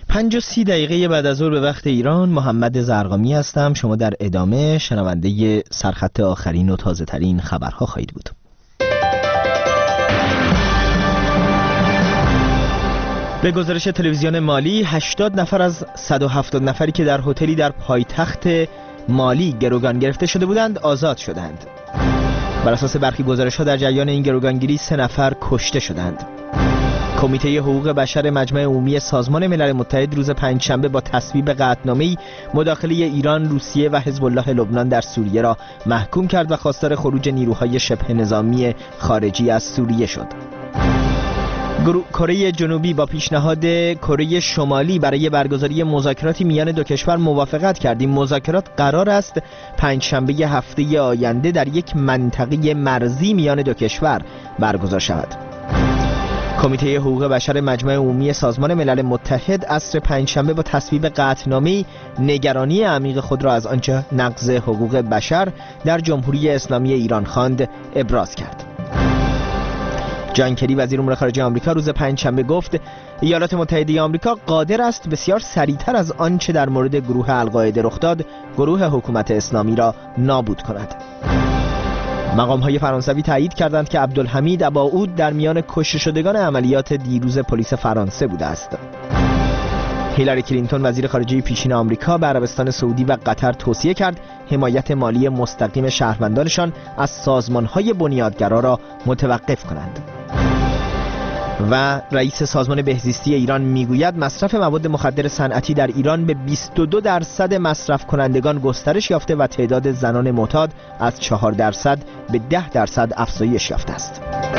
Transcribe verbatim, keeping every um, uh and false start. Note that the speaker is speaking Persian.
پنج و سی دقیقه بعد از ظهر به وقت ایران، محمد زرقامی هستم. شما در ادامه شنونده سرخط آخرین و تازه ترین خبرها خواهید بود. به گزارش تلویزیون مالی، هشتاد نفر از صد و هفتاد نفری که در هتلی در پایتخت مالی گروگان گرفته شده بودند آزاد شدند. بر اساس برخی گزارش‌ها در جریان این گروگانگیری سه نفر کشته شدند. کمیته حقوق بشر مجمع عمومی سازمان ملل متحد روز پنجشنبه با تصویب قطعنامه‌ای مداخله ایران، روسیه و حزب الله لبنان در سوریه را محکوم کرد و خواستار خروج نیروهای شبه نظامی خارجی از سوریه شد. کره جنوبی با پیشنهاد کره شمالی برای برگزاری مذاکراتی میان دو کشور موافقت کرد. این مذاکرات قرار است پنجشنبه هفته آینده در یک منطقه مرزی میان دو کشور برگزار شود. کمیته حقوق بشر مجمع عمومی سازمان ملل متحد عصر پنجشنبه با تصویب قطعنامه‌ای نگرانی عمیق خود را از آنچه نقض حقوق بشر در جمهوری اسلامی ایران خواند ابراز کرد. جان کری وزیر امور خارجه آمریکا روز پنجشنبه گفت ایالات متحده آمریکا قادر است بسیار سریعتر از آنچه در مورد گروه القاعده رخ داد، گروه حکومت اسلامی را نابود کند. مقام‌های فرانسوی تایید کردند که عبدالحمید اباعود در میان کشته شدگان عملیات دیروز پلیس فرانسه بوده است. هیلاری کلینتون وزیر خارجه پیشین آمریکا به عربستان سعودی و قطر توصیه کرد حمایت مالی مستقیم شهروندانشان از سازمان‌های بنیادگرا را متوقف کنند. و رئیس سازمان بهزیستی ایران میگوید مصرف مواد مخدر صنعتی در ایران به بیست و دو درصد مصرف کنندگان گسترش یافته و تعداد زنان معتاد از چهار درصد به ده درصد افزایش یافته است.